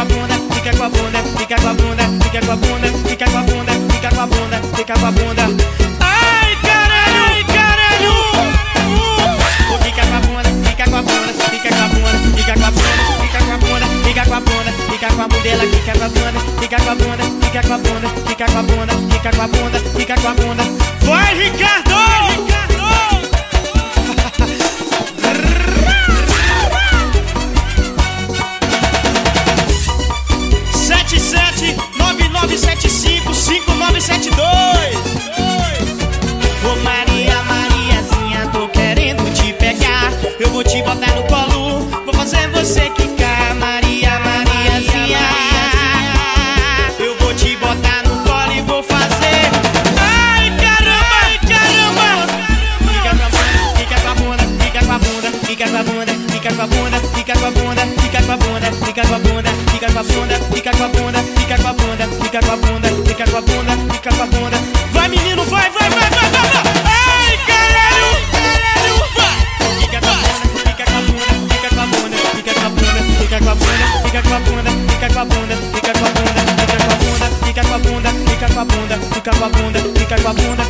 com a bunda, fica com a bunda, fica com a bunda, fica com a bunda, fica com a bunda, fica com a bunda, fica com a bunda. Ai, caralho, ai, caralho. Fica com a bunda, fica com a bunda, fica com a bunda, fica com a bunda, fica com a bunda, fica com a bunda, fica com a bunda, ela fica com a bunda, fica com a bunda, fica com a bunda, fica com a bunda, fica com a bunda, fica com a bunda. Vai, Ricardo! Ricardo! 99755972. Ô Maria, Mariazinha, tô querendo te pegar. Eu vou te botar no colo, vou fazer você quicar. Maria, Mariazinha, eu vou te botar no colo e vou fazer. Ai, caramba, ai, caramba. Fica com a bunda, fica com a bunda, fica com a bunda, fica com a bunda, fica com a bunda, fica com a bunda, fica com a bunda, fica com a bunda, fica com a bunda, fica com a bunda, fica com a bunda, fica com a bunda, fica com a bunda. Vai, menino, vai, vai, vai, vai, vai, vai. Ai, caralho, caralho, vai. Fica com a bunda, fica com a bunda, fica com a bunda, fica com a bunda, fica com a bunda, fica com a bunda, fica com a bunda, fica com a bunda, fica com a bunda, fica com a bunda, fica com a bunda, fica com a bunda, fica com a bunda.